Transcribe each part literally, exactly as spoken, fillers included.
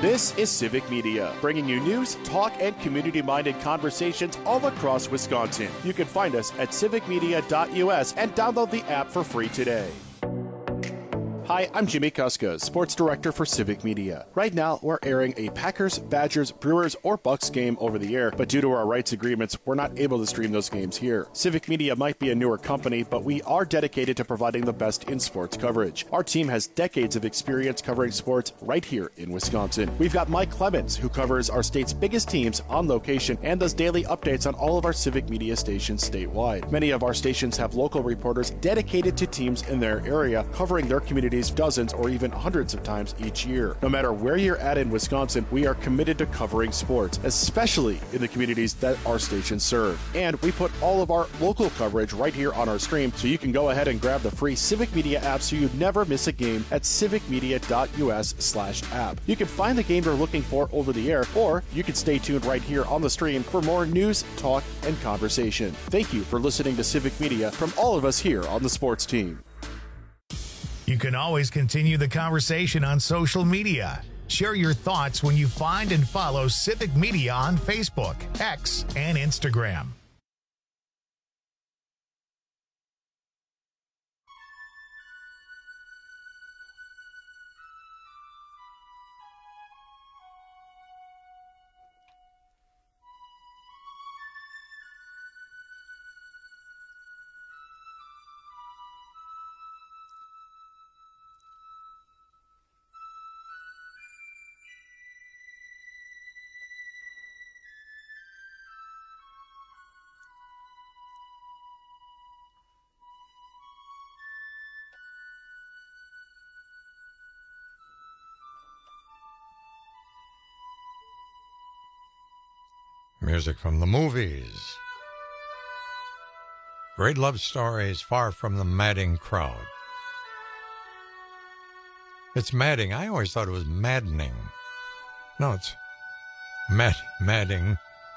This is Civic Media, bringing you news, talk, and community-minded conversations all across Wisconsin. You can find us at civic media dot U S and download the app for free today. Hi, I'm Jimmy Kuska, Sports Director for Civic Media. Right now, we're airing a Packers, Badgers, Brewers, or Bucks game over the air, but due to our rights agreements, we're not able to stream those games here. Civic Media might be a newer company, but we are dedicated to providing the best in sports coverage. Our team has decades of experience covering sports right here in Wisconsin. We've got Mike Clemens, who covers our state's biggest teams on location and does daily updates on all of our Civic Media stations statewide. Many of our stations have local reporters dedicated to teams in their area, covering their communities dozens or even hundreds of times each year. No matter where you're at in Wisconsin, we are committed to covering sports, especially in the communities that our stations serve. And we put all of our local coverage right here on our stream, so you can go ahead and grab the free Civic Media app so you never miss a game at civic media dot U S slash app. You can find the game you're looking for over the air, or you can stay tuned right here on the stream for more news, talk, and conversation. Thank you for listening to Civic Media from all of us here on the sports team. You can always continue the conversation on social media. Share your thoughts when you find and follow Civic Media on Facebook, X, and Instagram. Music from the movies. Great love stories far from the madding crowd. It's madding. I always thought it was maddening. No, it's mad, madding.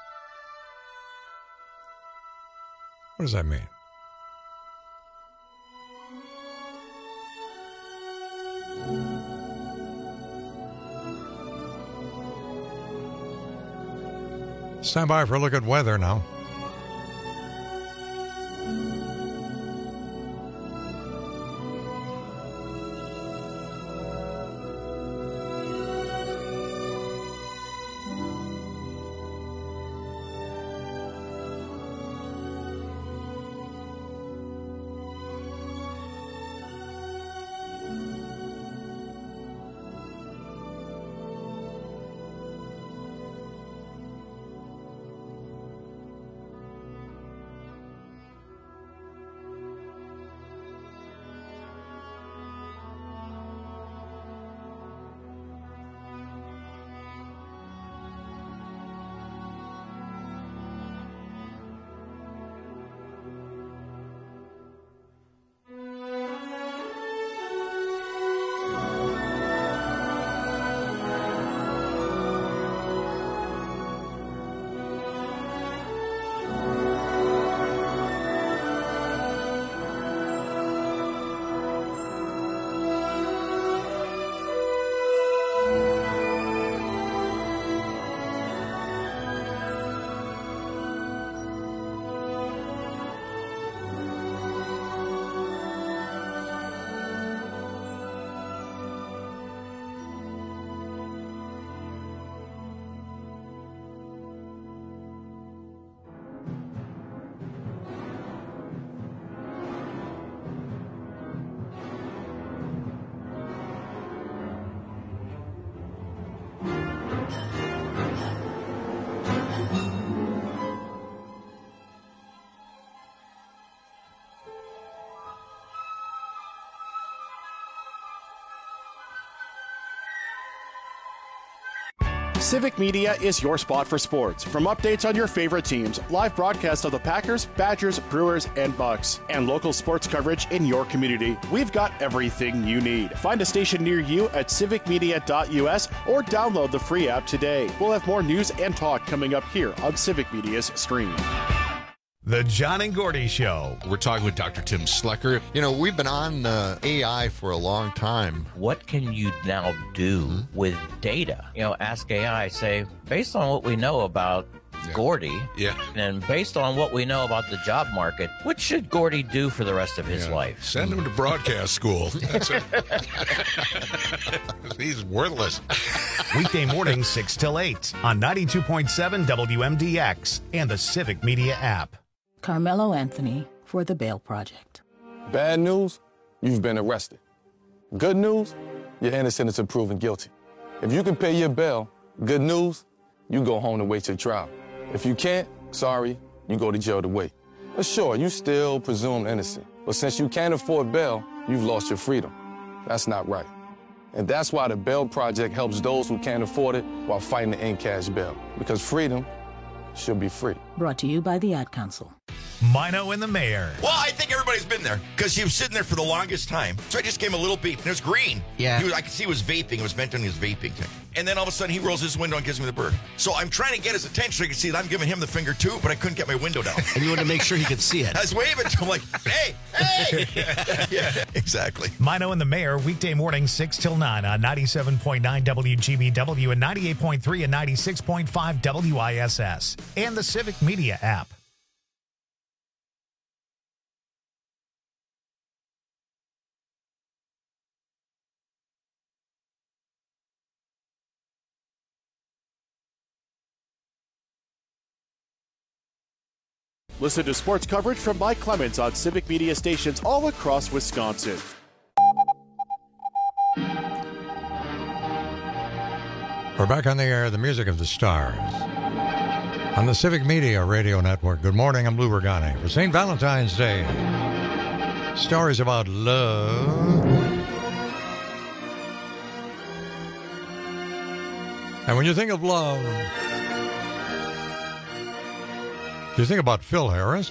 What does that mean? Stand by for a look at weather now. Civic Media is your spot for sports. From updates on your favorite teams, live broadcasts of the Packers, Badgers, Brewers, and Bucks, and local sports coverage in your community, we've got everything you need. Find a station near you at civic media dot U S or download the free app today. We'll have more news and talk coming up here on Civic Media's stream. The John and Gordy Show. We're talking with Doctor Tim Slecker. You know, we've been on uh, A I for a long time. What can you now do Mm-hmm. with data? You know, ask A I, say, based on what we know about Yeah. Gordy, Yeah. and based on what we know about the job market, what should Gordy do for the rest of his Yeah. life? Send him to broadcast school. That's it. He's worthless. Weekday mornings six till eight on ninety-two point seven W M D X and the Civic Media app. Carmelo Anthony for the Bail Project. Bad news, you've been arrested. Good news, you're innocent until proven guilty. If you can pay your bail, good news, you go home to wait your trial. If you can't, sorry, you go to jail to wait. But sure, you still presumed innocent. But since you can't afford bail, you've lost your freedom. That's not right. And that's why the Bail Project helps those who can't afford it while fighting to end cash bail. Because freedom should be free. Brought to you by the Ad Council. Mino and the Mayor. Well, I think everybody's been there because he was sitting there for the longest time. So I just gave him a little beep, and it was green. Yeah. He was, I could see he was vaping. It was meant on his vaping thing. And then all of a sudden, he rolls his window and gives me the bird. So I'm trying to get his attention so he can see that I'm giving him the finger too, but I couldn't get my window down. And you wanted to make sure he could see it. I was waving to him like, hey, hey. Yeah, exactly. Mino and the Mayor, weekday mornings six till nine on ninety-seven point nine W G B W and ninety-eight point three and ninety-six point five W I S S and the Civic Media app. Listen to sports coverage from Mike Clemens on Civic Media stations all across Wisconsin. We're back on the air, the music of the stars. On the Civic Media Radio Network. Good morning, I'm Lou Bergani. For Saint Valentine's Day, stories about love. And when you think of love, do you think about Phil Harris?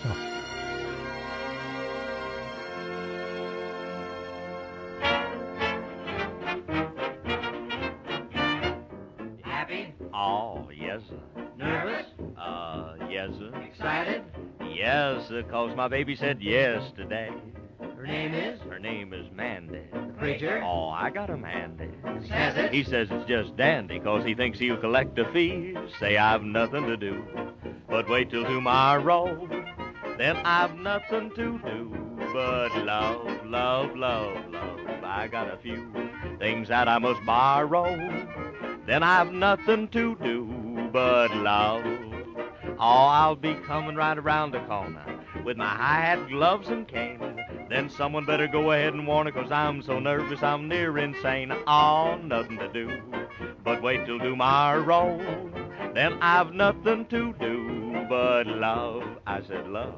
Happy? Oh, yes, sir. Nervous? Uh, yes, sir. Excited? Yes, sir, 'cause my baby said yes today. Her name is? Her name is Mandy. The preacher? Oh, I got him handy. Says it? He says it's just dandy 'cause he thinks he'll collect a fee. Say I've nothing to do but wait till tomorrow. Then I've nothing to do but love, love, love, love. I got a few things that I must borrow. Then I've nothing to do but love. Oh, I'll be coming right around the corner with my hi-hat, gloves, and cane. Then someone better go ahead and warn her 'cause I'm so nervous I'm near insane. Oh, nothing to do but wait till tomorrow. Then I've nothing to do but love. I said love.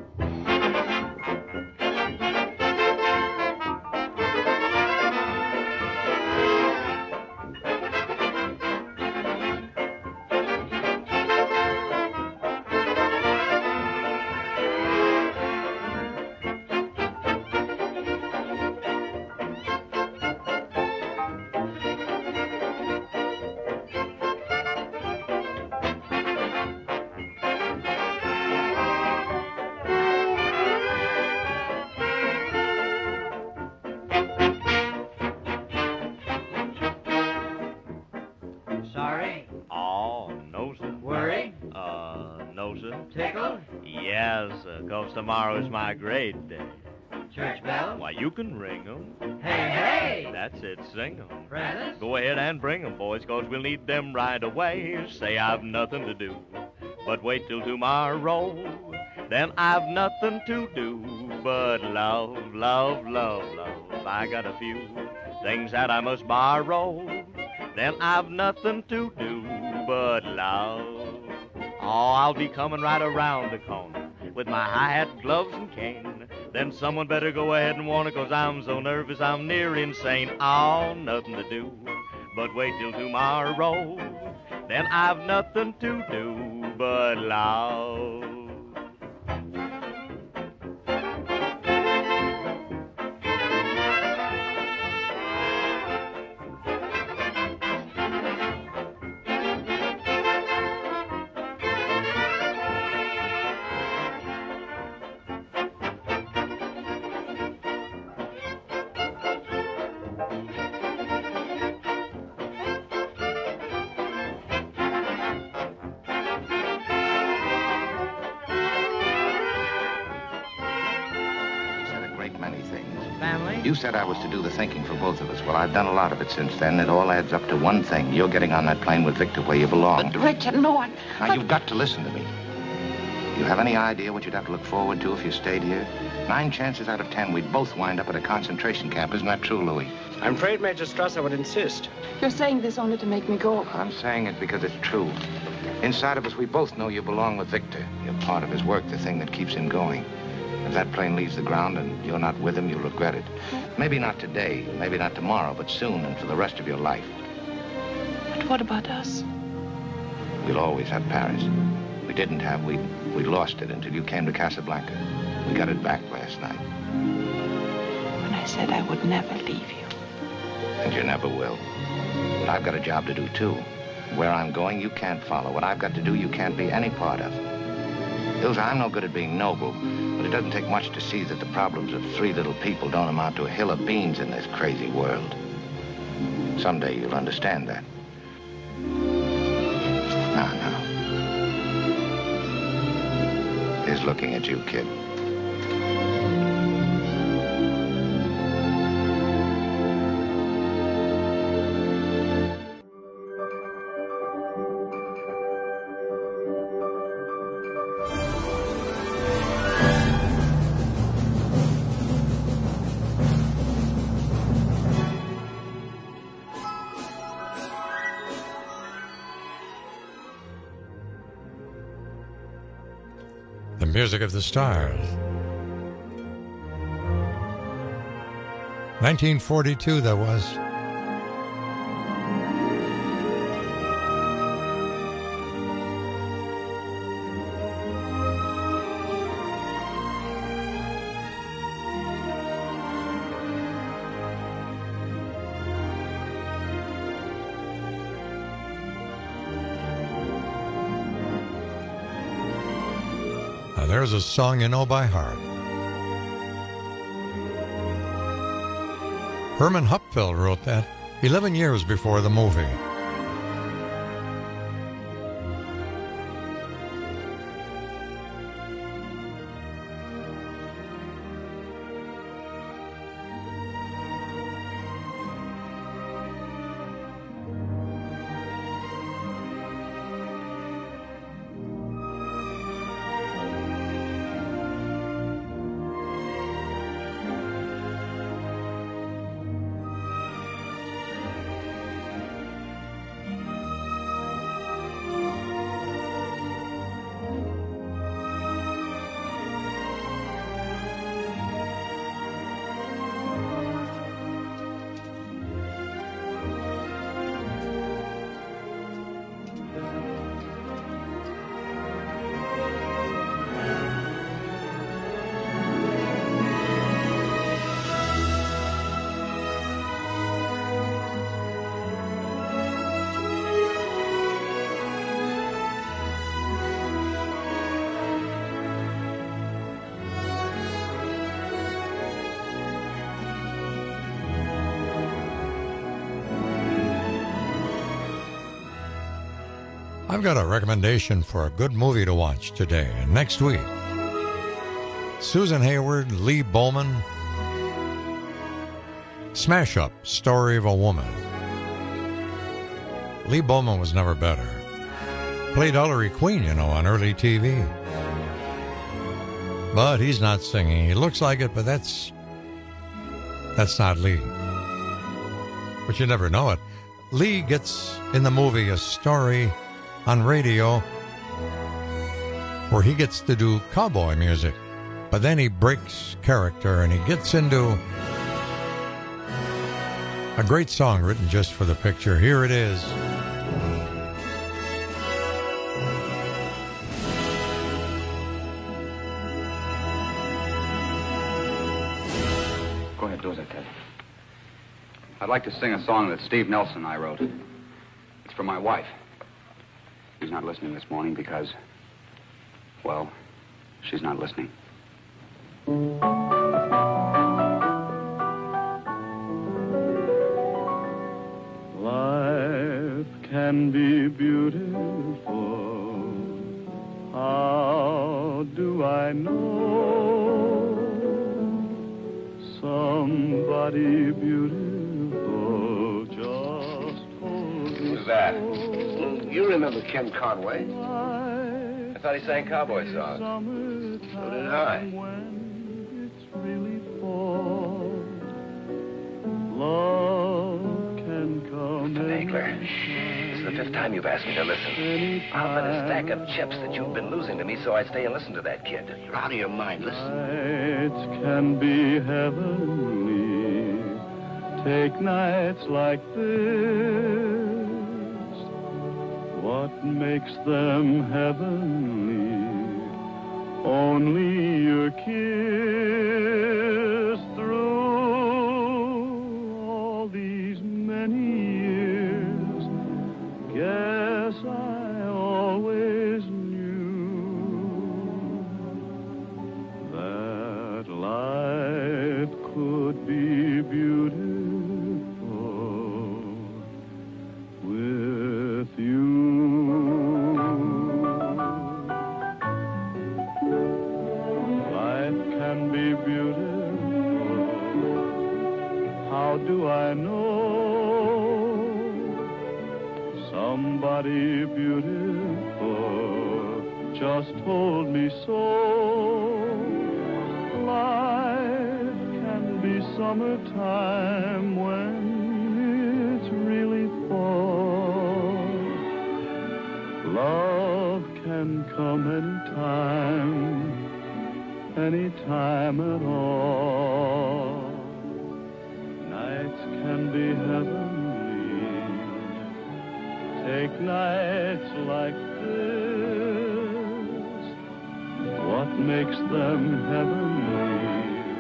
Sorry? Oh, no, sir. Worried? Uh, no, sir. Tickled? Yes, sir, 'cause tomorrow's my great day. Church bell? Why, you can ring 'em. Hey, hey! That's it, sing 'em. Presents? Go ahead and bring 'em, boys, 'cause we'll need them right away. Say I've nothing to do but wait till tomorrow. Then I've nothing to do but love, love, love, love. I got a few things that I must borrow. Then I've nothing to do but love. Oh, I'll be coming right around the corner with my hi-hat, gloves, and cane. Then someone better go ahead and warn her 'cause I'm so nervous I'm near insane. Oh, nothing to do but wait till tomorrow. Then I've nothing to do but love. You said I was to do the thinking for both of us. Well, I've done a lot of it since then. It all adds up to one thing. You're getting on that plane with Victor where you belong. But, Richard, no one... Now, you've got to listen to me. You have any idea what you'd have to look forward to if you stayed here? Nine chances out of ten, we'd both wind up at a concentration camp. Isn't that true, Louis? I'm afraid, Major Strasser would insist. You're saying this only to make me go. I'm saying it because it's true. Inside of us, we both know you belong with Victor. You're part of his work, the thing that keeps him going. If that plane leaves the ground and you're not with him, you'll regret it. Maybe not today, maybe not tomorrow, but soon and for the rest of your life. But what about us? We'll always have Paris. We didn't have, we we lost it until you came to Casablanca. We got it back last night. When I said I would never leave you. And you never will. But I've got a job to do, too. Where I'm going, you can't follow. What I've got to do, you can't be any part of. Ilsa, I'm no good at being noble, but it doesn't take much to see that the problems of three little people don't amount to a hill of beans in this crazy world. Someday you'll understand that. Now, now. Here's looking at you, kid. Music of the Stars. nineteen forty-two, that was. There's a song you know by heart. Herman Hupfeld wrote that eleven years before the movie. I've got a recommendation for a good movie to watch today and next week. Susan Hayward, Lee Bowman, Smash Up, Story of a Woman. Lee Bowman was never better. Played Ellery Queen, you know, on early T V. But he's not singing. He looks like it, but that's... that's not Lee. But you never know it. Lee gets in the movie a story on radio where he gets to do cowboy music, but then he breaks character and he gets into a great song written just for the picture. Here it is. Go ahead, do as I tell you. I'd like to sing a song that Steve Nelson and I wrote. It's for my wife. She's not listening this morning because, well, she's not listening. Life can be beautiful. How do I know? somebody beautiful just hold me. Who's that? You remember Ken Conway? I thought he sang cowboy songs. So did I. Love can come. Angler, this is the fifth time you've asked me to listen. I'll bet a stack of chips that you've been losing to me, so I stay and listen to that kid. You're out of your mind. Listen. Nights can be heavenly. Take nights like this. What makes them heavenly? Only your kiss. Through all these many years, guess I always knew that life could be beautiful with you. Life can be beautiful. How do I know? Somebody beautiful just told me so. Life can be summertime when it's really fall. Love can come anytime, anytime at all. Nights can be heavenly. Take nights like this. What makes them heavenly?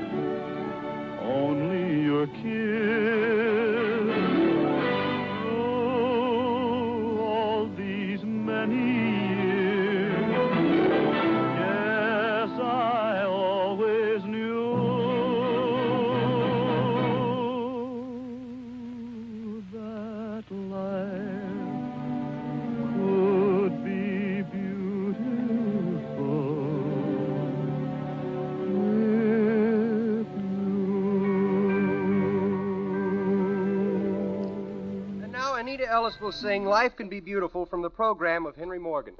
Only your kiss. Through all these many years, yes, I always knew that life could be beautiful with And now Anita Ellis will sing Life Can Be Beautiful from the program of Henry Morgan.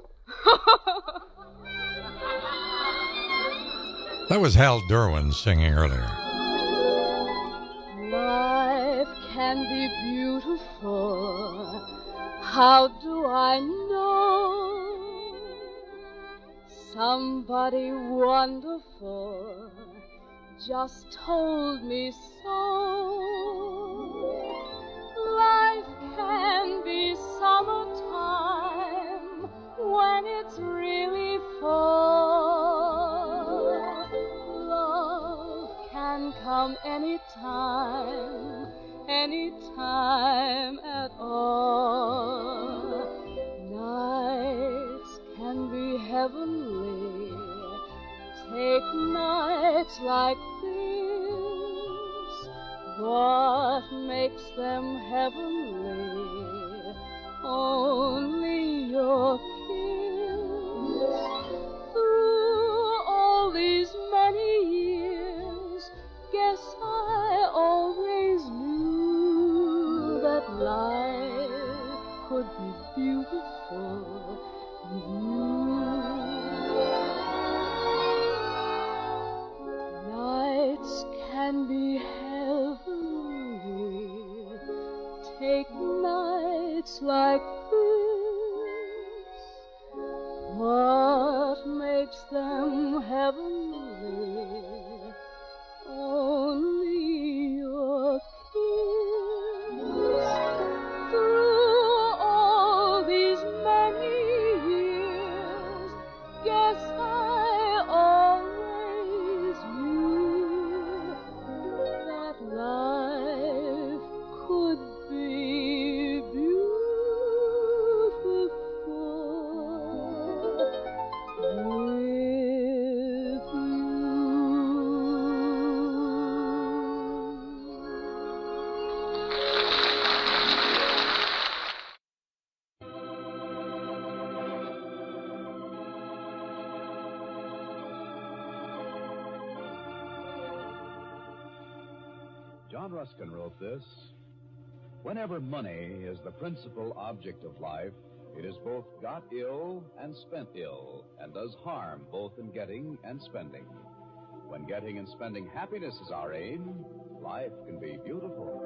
That was Hal Derwin singing earlier. Life can be beautiful. How do I know? Somebody wonderful just told me so. Life can be summertime when it's really fall. Love can come anytime, anytime at all. Nights can be heavenly. Take nights like this. What makes them heavenly? Only your kiss. Through all these many years, guess I always knew that life could be beautiful with you. Nights can be heavenly. Take nights like this. What makes them heavenly? Only your kiss. Through all these many years, guess I always knew that life could be beautiful with you. John Ruskin wrote this. Whenever money is the principal object of life, it is both got ill and spent ill, and does harm both in getting and spending. When getting and spending happiness is our aim, life can be beautiful.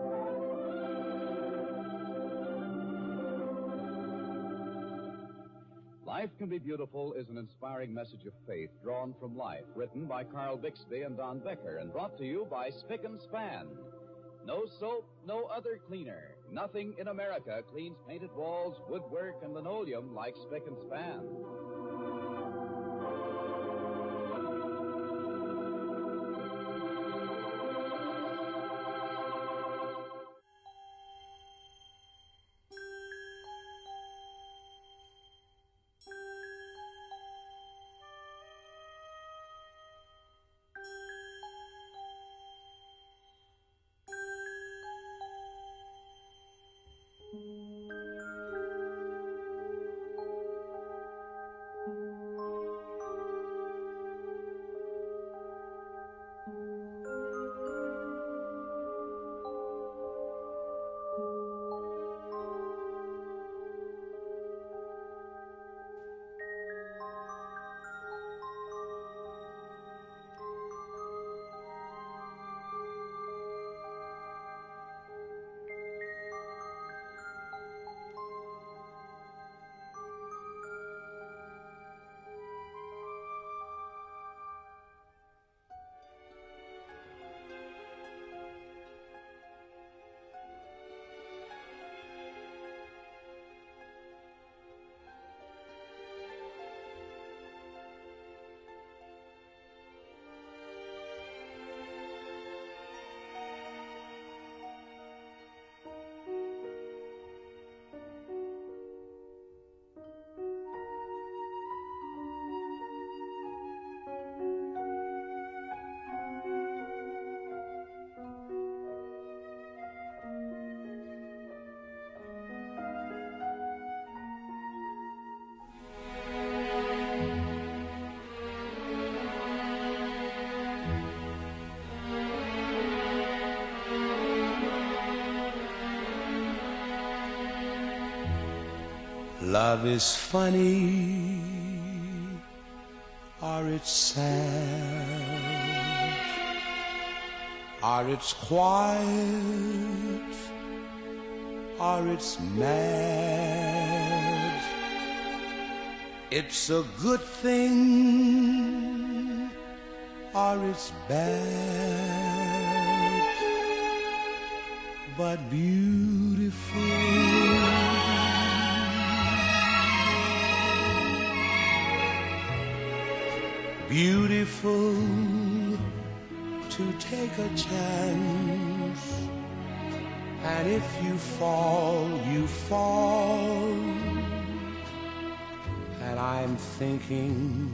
Life Can Be Beautiful is an inspiring message of faith drawn from life, written by Carl Bixby and Don Becker, and brought to you by Spick and Span. No soap, no other cleaner. Nothing in America cleans painted walls, woodwork, and linoleum like Spick and Span. Love is funny, or it's sad, or it's quiet, or it's mad. It's a good thing, or it's bad, but beautiful. Beautiful to take a chance, and if you fall, you fall. And I'm thinking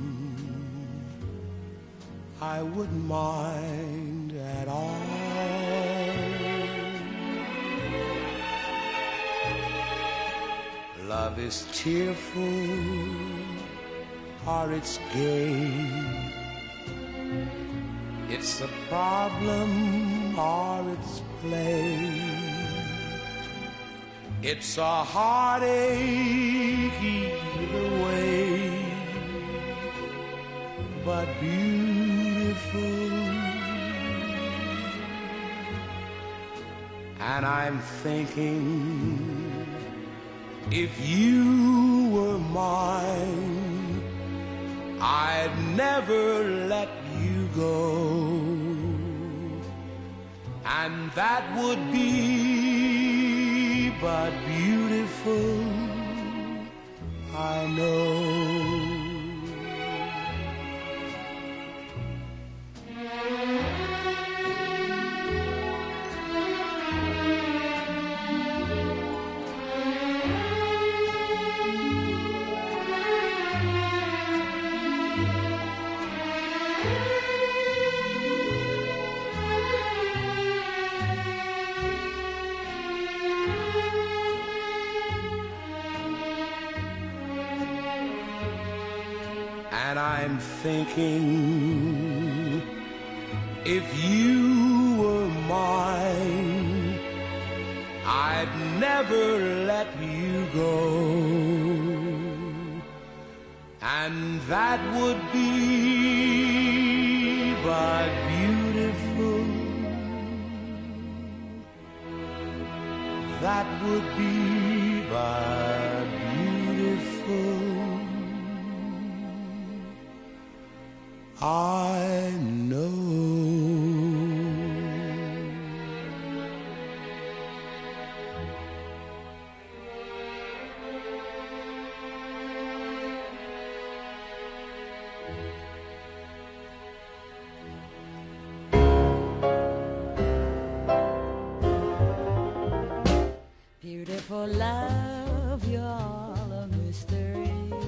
I wouldn't mind at all. Love is tearful, or it's gay. It's a problem, or it's play. It's a heartache either way, but beautiful. And I'm thinking, if you were mine, I'd never let you go. And that would be but beautiful, I know. And I'm thinking, if you were mine, I'd never let you go, and that would be but beautiful. That would be but beautiful. I know. Beautiful love, you're all a mystery.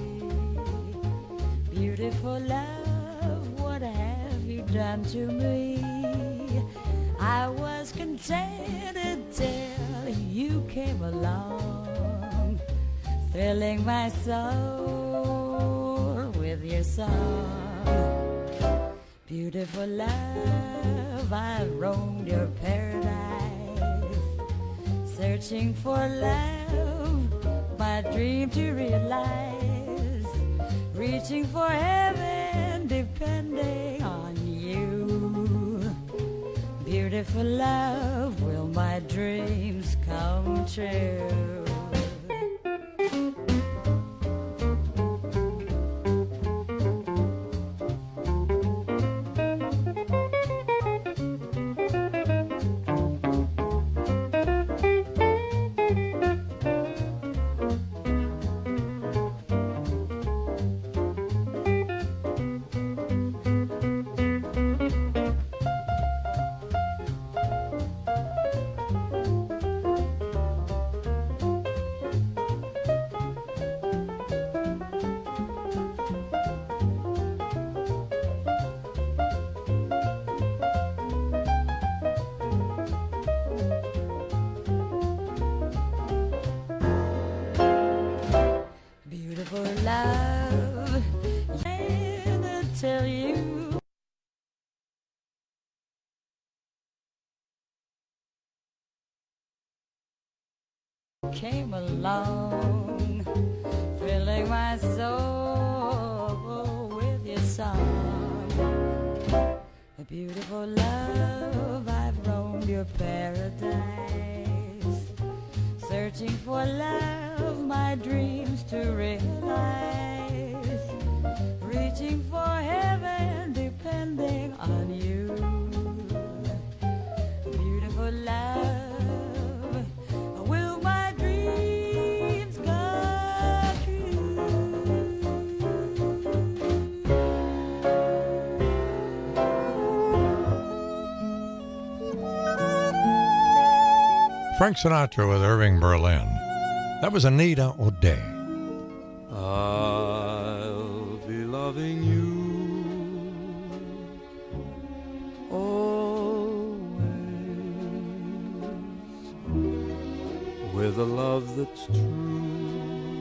Beautiful love, what have you done to me? I was contented till you came along, thrilling my soul with your song. Beautiful love, I've roamed your paradise, searching for love, my dream to realize, reaching for heaven, depending on you. Beautiful love, will my dreams come true? Love, yeah, tell you came along, filling my soul with your song. A beautiful love, I've roamed your paradise, searching for love, my dreams to realize, reaching for heaven, depending on you. Beautiful love, will my dreams come true? Frank Sinatra with Irving Berlin. That was Anita O'Day. I'll be loving you always, with a love that's true,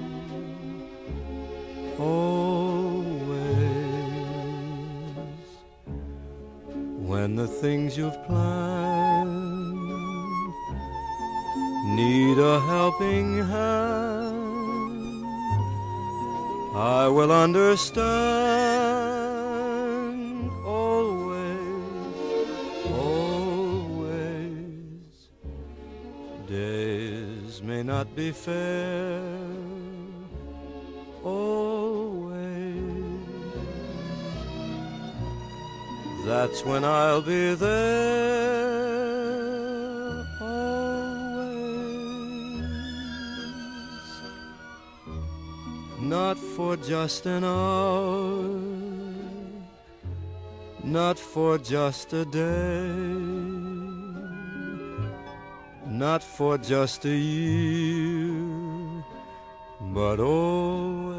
always. When the things you've planned need a helping hand, I will understand. Always, always. Days may not be fair, always. That's when I'll be there. Not for just an hour, not for just a day, not for just a year, but always.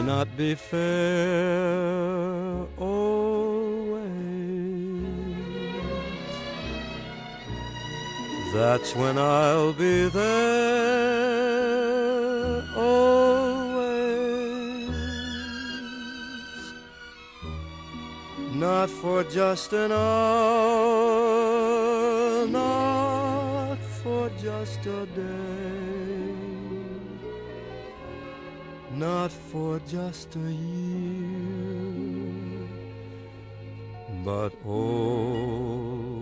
not be fair always. That's when I'll be there always. Not for just an hour, not for just a day, not for just a year, but always.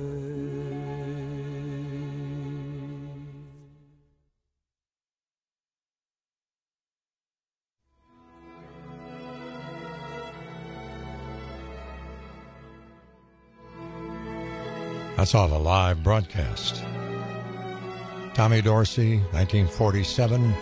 That's all the live broadcast. Tommy Dorsey, nineteen forty-seven.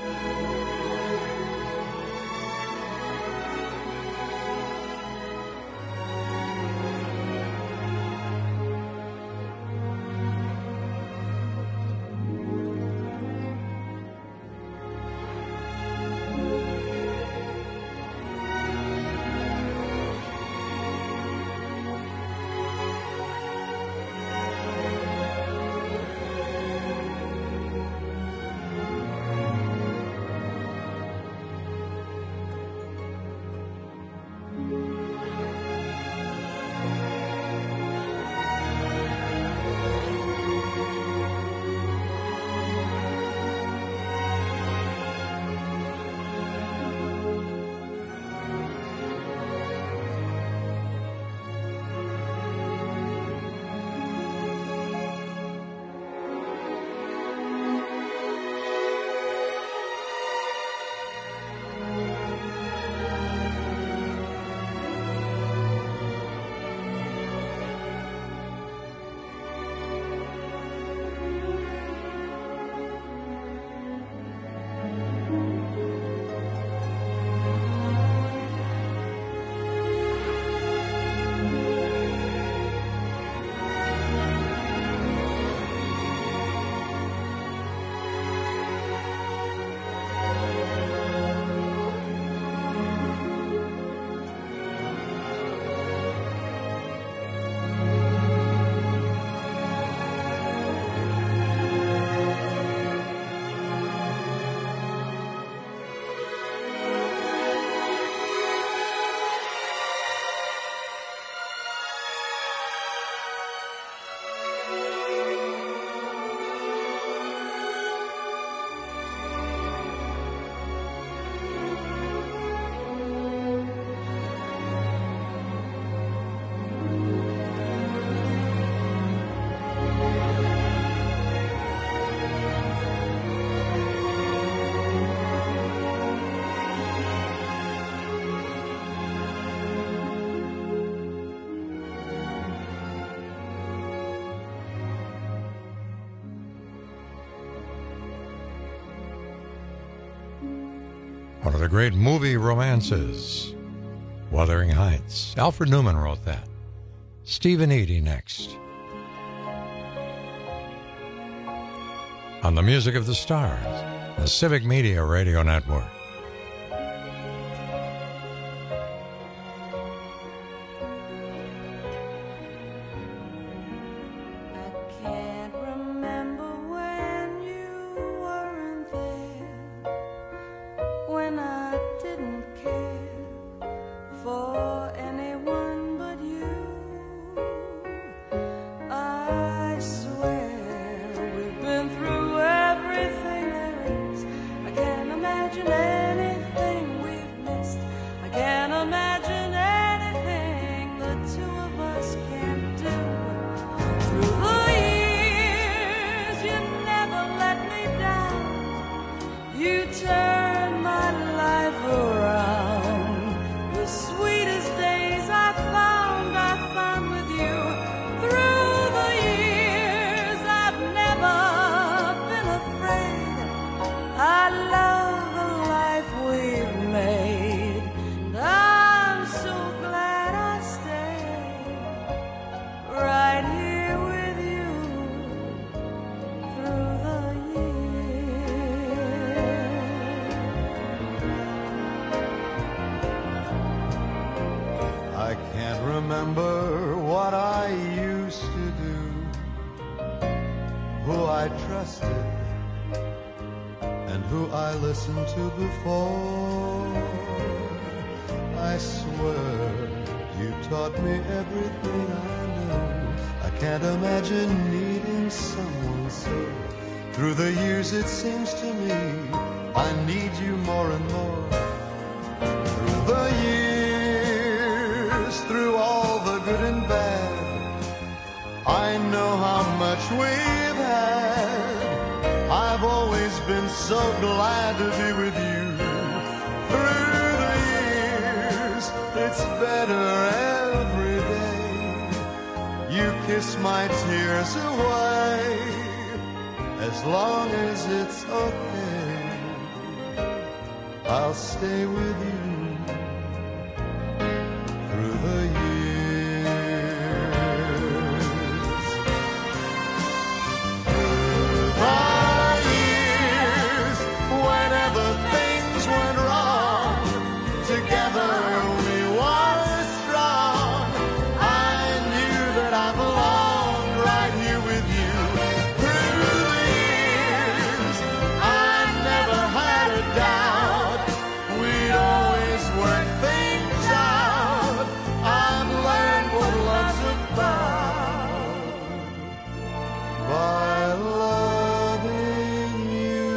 One of the great movie romances, Wuthering Heights. Alfred Newman wrote that. Stephen Eady next. On the Music of the Stars, the Civic Media Radio Network. Imagine I can't remember what I used to do, who I trusted and who I listened to before. I swear you taught me everything I know. I can't imagine needing someone so. Through the years it seems to me I need you more and more. Through the years, through all the good and bad, I know how much we've had. I've always been so glad to be with you. Through the years, it's better every day. You kiss my tears away, as long as it's okay, I'll stay with you through the years. Through the years, whenever things went wrong, together we were strong. I knew that I belonged right here with you. Through the years, I never had a doubt. We'd always work things out. I've learned what love's about by loving you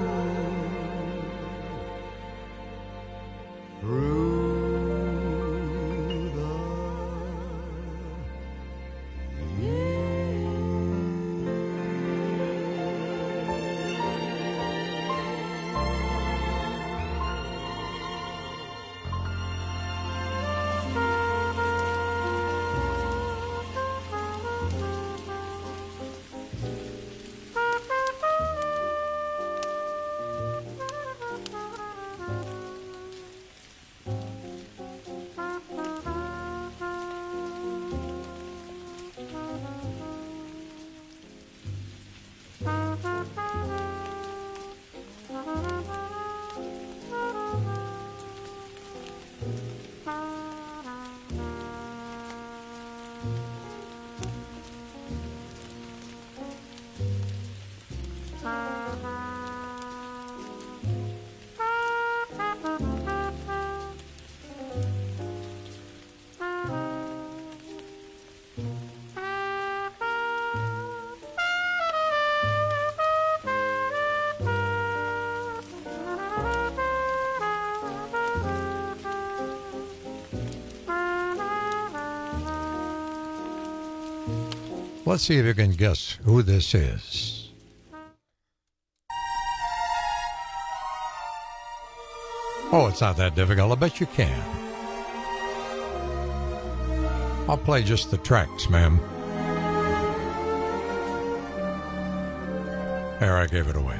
through the Let's see if you can guess who this is. Oh, it's not that difficult. I bet you can. I'll play just the tracks, ma'am. There, I gave it away.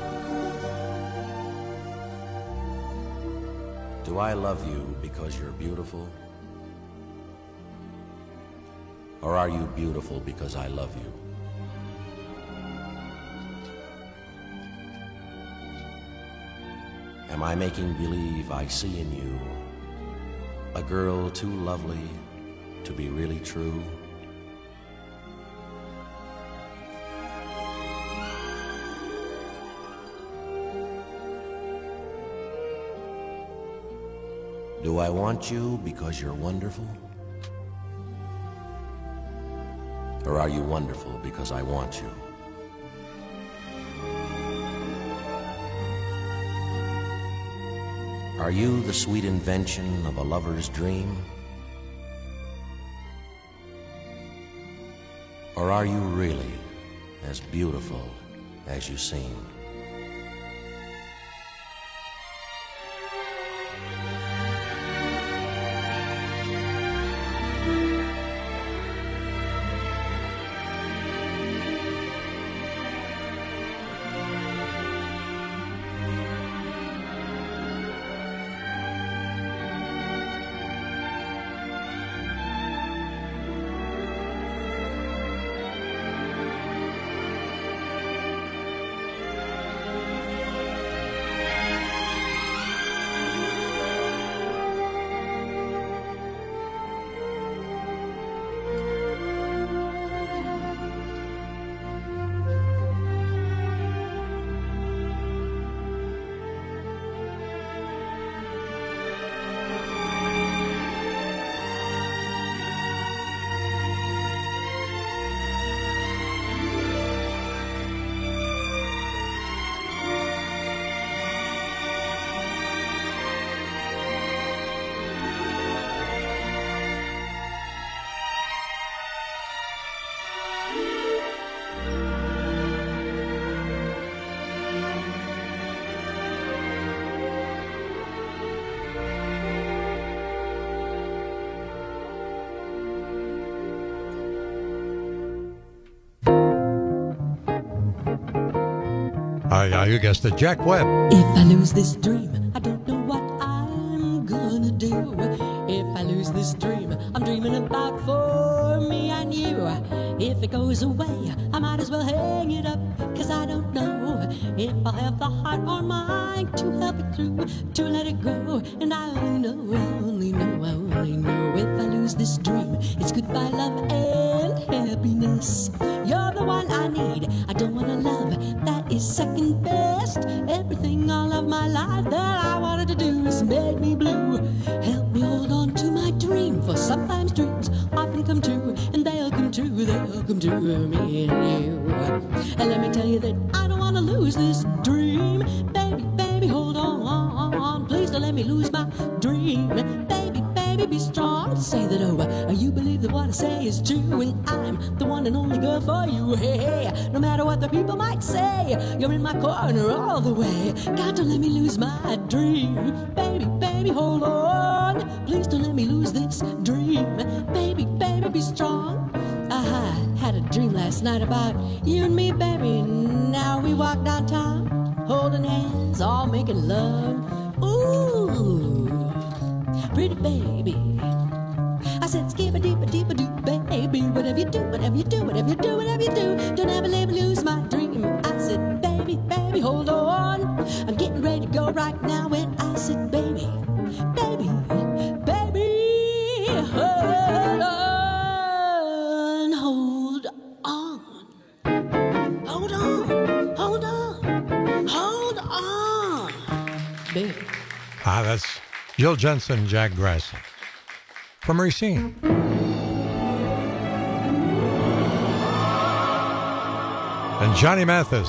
Do I love you because you're beautiful? Or are you beautiful because I love you? Am I making believe I see in you a girl too lovely to be really true? Do I want you because you're wonderful? Or are you wonderful because I want you? Are you the sweet invention of a lover's dream? Or are you really as beautiful as you seem? Uh, yeah, you guessed it, Jack Webb. If I lose this dream, I don't know what I'm gonna do. If I lose this dream, I'm dreaming about for me and you. If it goes away, I might as well hang it up, cause I don't know if I'll have the heart or mind to help it through, to let it go. And I only know, I only know, I only know if I lose this dream, it's goodbye love and happiness. You're the one I need, I don't want a love that is second best. Everything all of my life that I wanted to do has made me blue. Help me hold on to my dream, for sometimes dreams often come true, and they'll come true, they'll come true, me and you. And let me tell you that I don't want to lose this dream. Baby, baby, hold on, please don't let me lose my dream. Baby, baby, be strong, say that over. You believe that what I say is true, and I'm the one and only girl for you. Hey, hey, no matter what the people might say, you're in my corner all the way. God, don't let me lose my dream. Baby, baby, hold on, please don't let me lose this dream. Baby, baby, be strong. I had a dream last night about you and me, baby. Now we walk downtown, holding hands, all making love. Ooh, pretty baby. I said, skip a deep a deep a doop, baby. Whatever you do, whatever you do, whatever you do, whatever you do, don't ever let me lose my dream. I said, baby, baby, hold on, I'm getting ready to go right now. And I said, baby, baby, baby, hold on, hold on, hold on, hold on, hold on, baby. Ah, that's Jill Jensen, Jack Grassley. From Racine. And Johnny Mathis.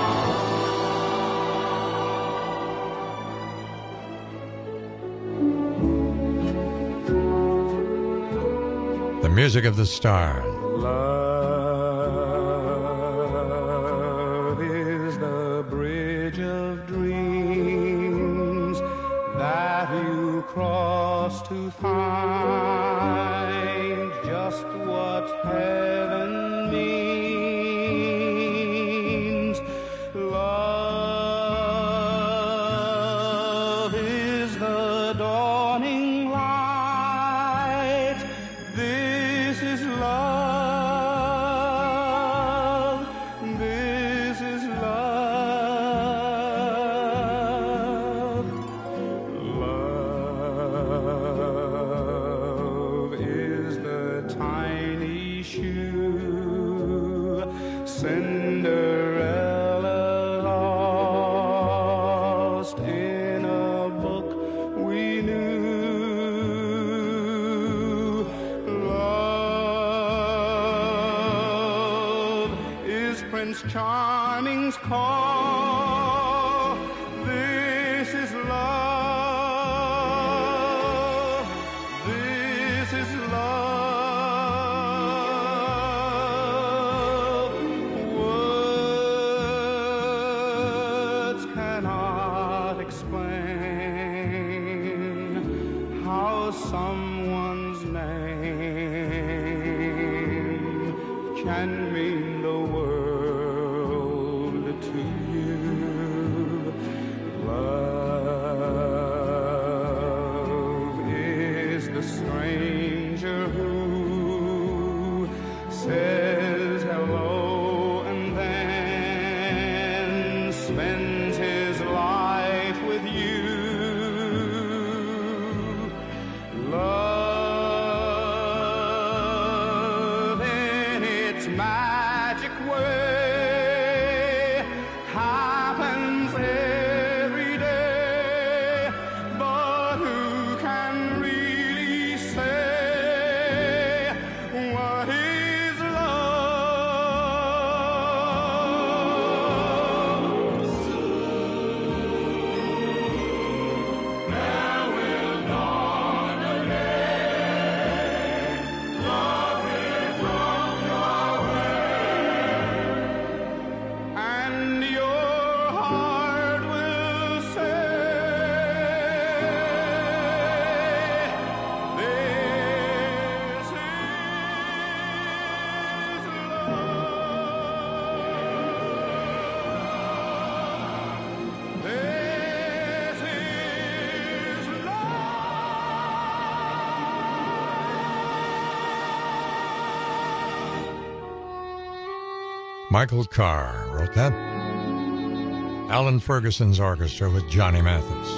The music of the stars. Love is the bridge of dreams that you cross to find just what heaven means. Love is the dawning light. This is love. This is love. Love is the tiny shoe Cinderella lost in a book we knew. Love is Prince Charming's call. This is love. This is love. Words cannot explain how someone's name can mean the world to you. Love is the stranger who says hello and then spends his life with you. Love in its magic Michael Carr wrote that. Alan Ferguson's orchestra with Johnny Mathis.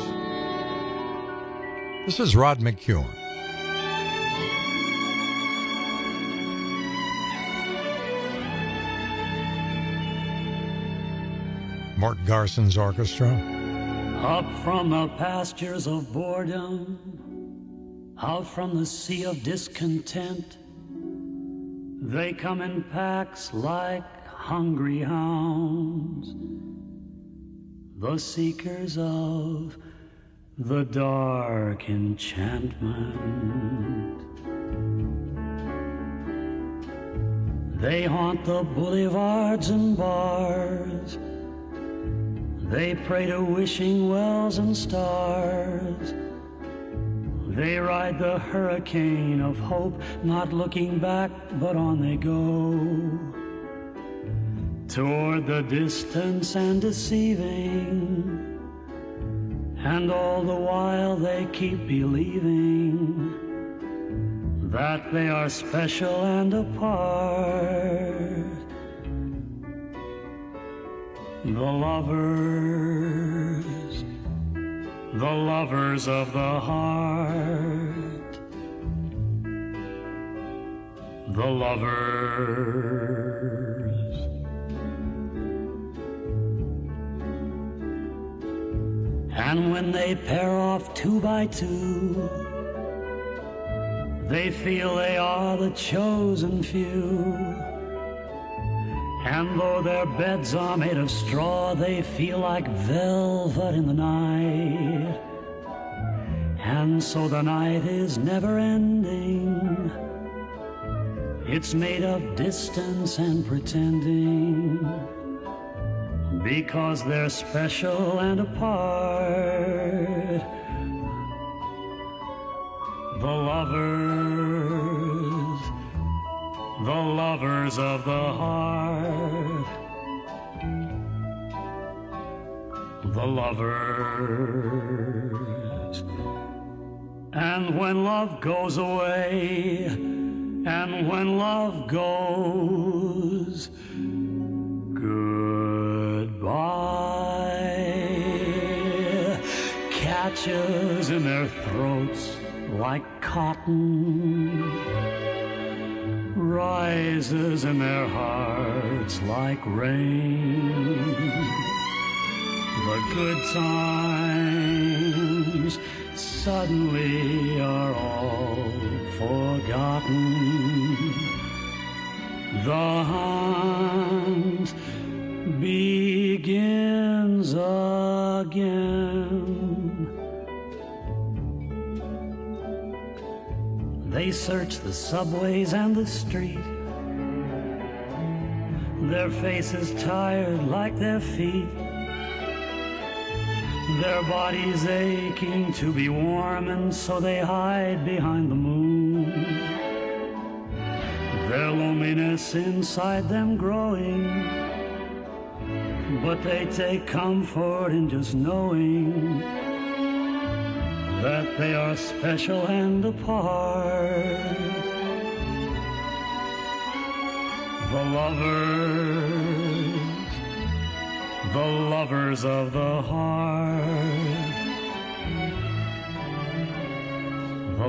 This is Rod McEwen. Mort Garson's orchestra. Up from the pastures of boredom, out from the sea of discontent, they come in packs like hungry hounds, the seekers of the dark enchantment. They haunt the boulevards and bars, they pray to wishing wells and stars. They ride the hurricane of hope, not looking back, but on they go. Toward the distance and deceiving, and all the while they keep believing that they are special and apart. The lovers, the lovers of the heart, the lovers. And when they pair off two by two, they feel they are the chosen few. And though their beds are made of straw, they feel like velvet in the night. And so the night is never ending. It's made of distance and pretending, because they're special and apart. The lovers, the lovers of the heart, the lovers. And when love goes away, and when love goes goodbye, catches in their throats like cotton, rises in their hearts like rain. The good times suddenly are all forgotten. The hunt begins again. They search the subways and the street, their faces tired like their feet, their bodies aching to be warm, and so they hide behind the moon. Their loneliness inside them growing, but they take comfort in just knowing that they are special and apart. The lovers, the lovers of the heart, the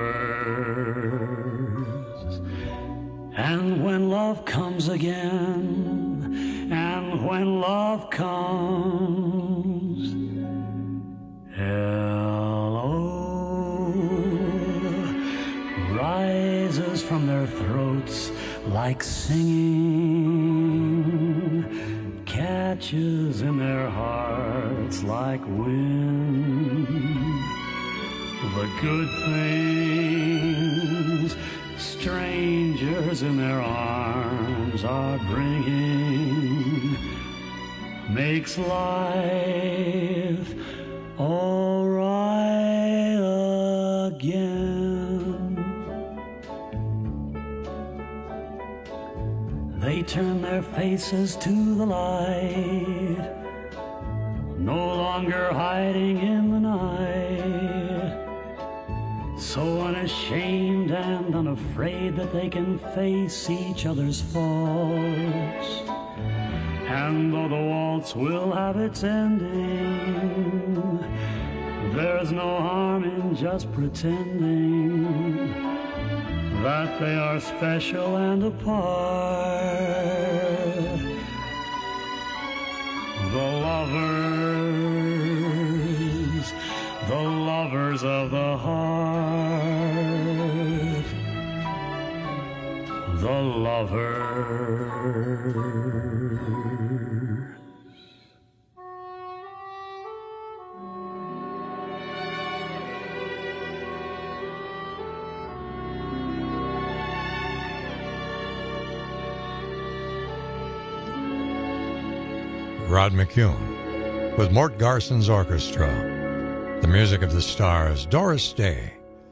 lovers. And when love comes again, and when love comes, hello rises from their throats like singing, catches in their hearts like wind. The good things strangers in their arms are bringing makes life all right again. They turn their faces to the light, no longer hiding in the night, so unashamed and unafraid that they can face each other's faults And though the waltz will have its ending, there's no harm in just pretending that they are special and apart. The lovers, the lovers of the heart, the lovers. Rod McCune with Mort Garson's orchestra. The music of the stars, Doris Day.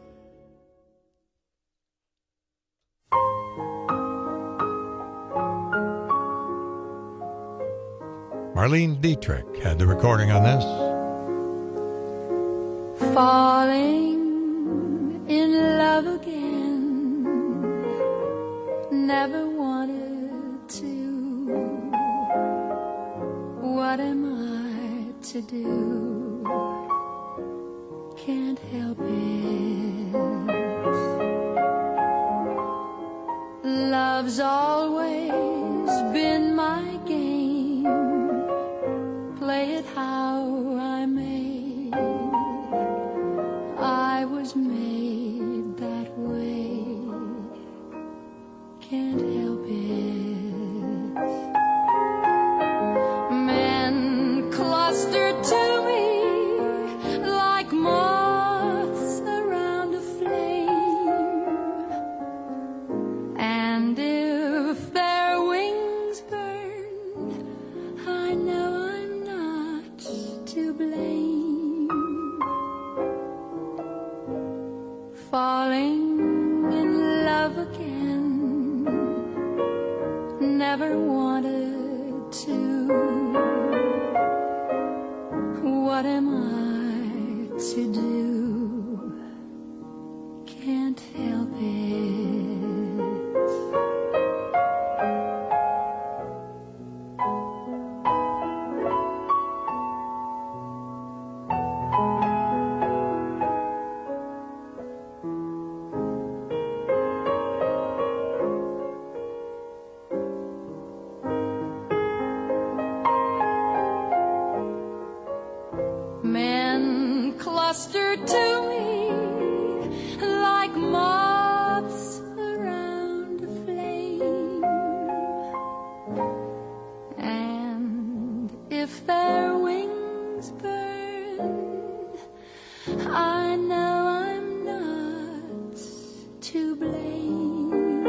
Marlene Dietrich had the recording on this. Falling in love again, never wanted to. What am I to do? Can't help it. Love's always been my game. Play it how I may. I was made that way. Can't help it. Men clustered to me like moths around a flame. And if their wings burn, I know I'm not to blame. Falling in love again, never wanted to. What am I to do? Can't help it. Men clustered to me like moths around a flame. And if their wings burn, I know I'm not to blame.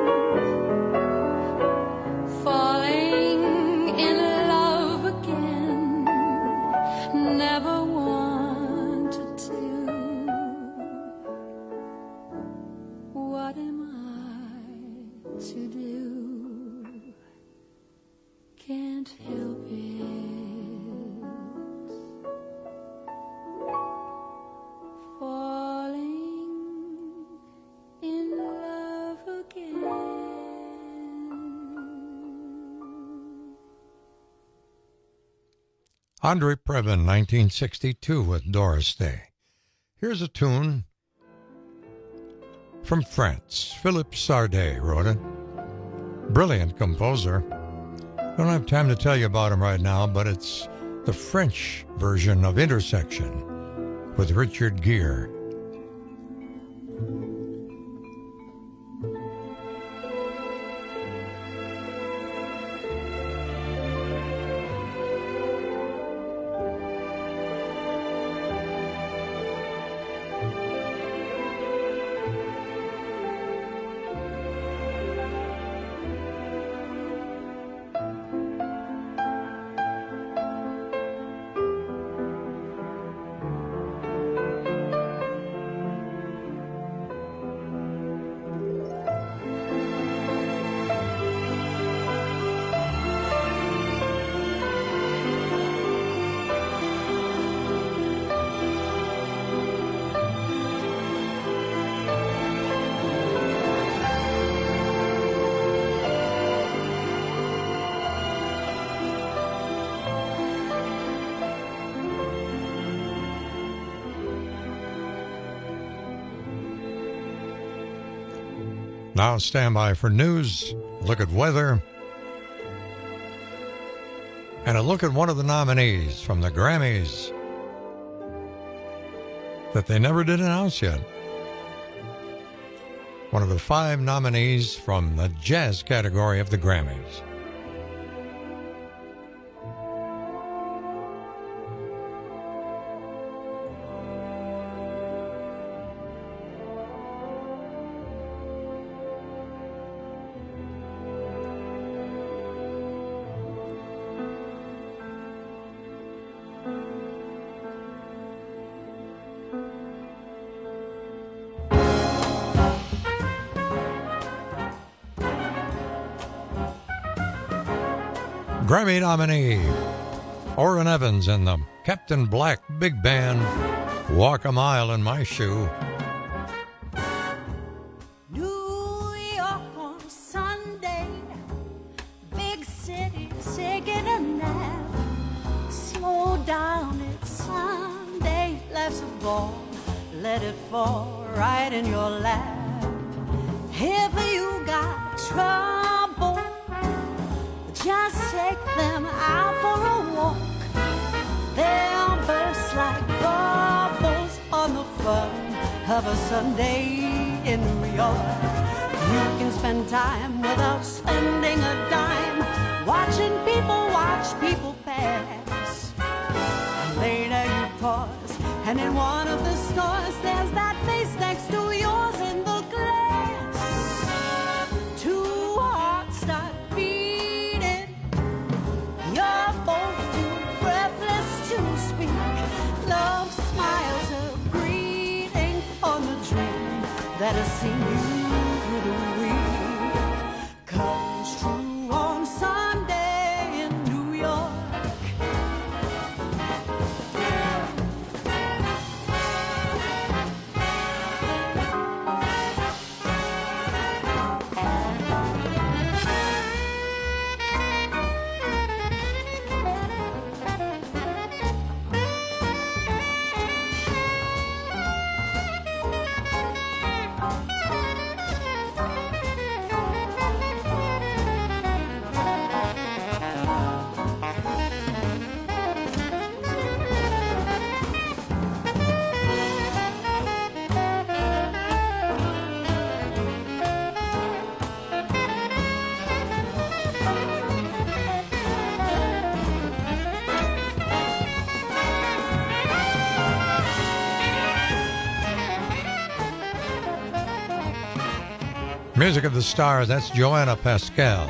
Falling in love again, never wanted to. What am I to do? Can't help it. Falling in love again. Andre Previn, nineteen sixty-two, with Doris Day. Here's a tune from France. Philippe Sardé wrote it. Brilliant composer. Don't have time to tell you about him right now, but it's the French version of Intersection with Richard Gere. Now stand by for news, look at weather, and a look at one of the nominees from the Grammys that they never did announce yet. One of the five nominees from the jazz category of the Grammys. Grammy nominee Orrin Evans and the Captain Black Big Band, Walk a Mile in My Shoe. New York on Sunday, big city taking a nap. Slow down, it's Sunday, life's a ball, let it fall right in your lap. If you got trouble, just take them out for a walk. They'll burst like bubbles on the fun of a Sunday in New York. You can spend time without spending a dime, watching people watch people pass. And later you pause, and in one of the stores there's that face next to yours in the glass. Two hearts start beating, you're both too breathless to speak. Love smiles a greeting on the dream that has seen you through the week. Comes true on Sunday in New York. Music of the Stars, that's Joanna Pascal.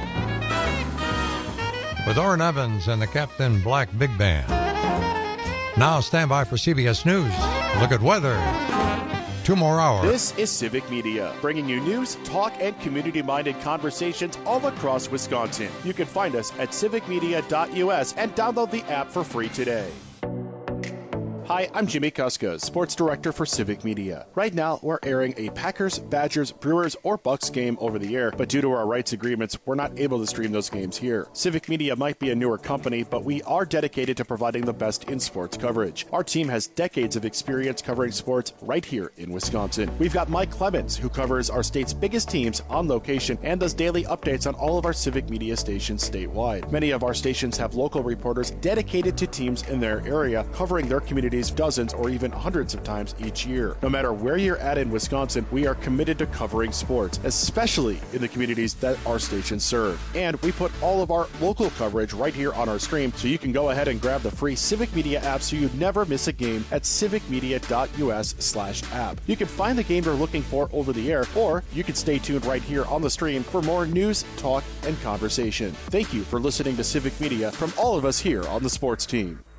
With Orrin Evans and the Captain Black Big Band. Now stand by for C B S News. Look at weather. Two more hours. This is Civic Media, bringing you news, talk, and community-minded conversations all across Wisconsin. You can find us at civic media dot U S and download the app for free today. Hi, I'm Jimmy Kuska, Sports Director for Civic Media. Right now, we're airing a Packers, Badgers, Brewers, or Bucks game over the air, but due to our rights agreements, we're not able to stream those games here. Civic Media might be a newer company, but we are dedicated to providing the best in sports coverage. Our team has decades of experience covering sports right here in Wisconsin. We've got Mike Clemens, who covers our state's biggest teams on location and does daily updates on all of our Civic Media stations statewide. Many of our stations have local reporters dedicated to teams in their area, covering their communities dozens or even hundreds of times each year. No matter where you're at in Wisconsin, we are committed to covering sports, especially in the communities that our stations serve. And we put all of our local coverage right here on our stream, so you can go ahead and grab the free Civic Media app so you never miss a game at civic media dot U S slash app. You can find the game you're looking for over the air, or you can stay tuned right here on the stream for more news, talk, and conversation. Thank you for listening to Civic Media from all of us here on the sports team.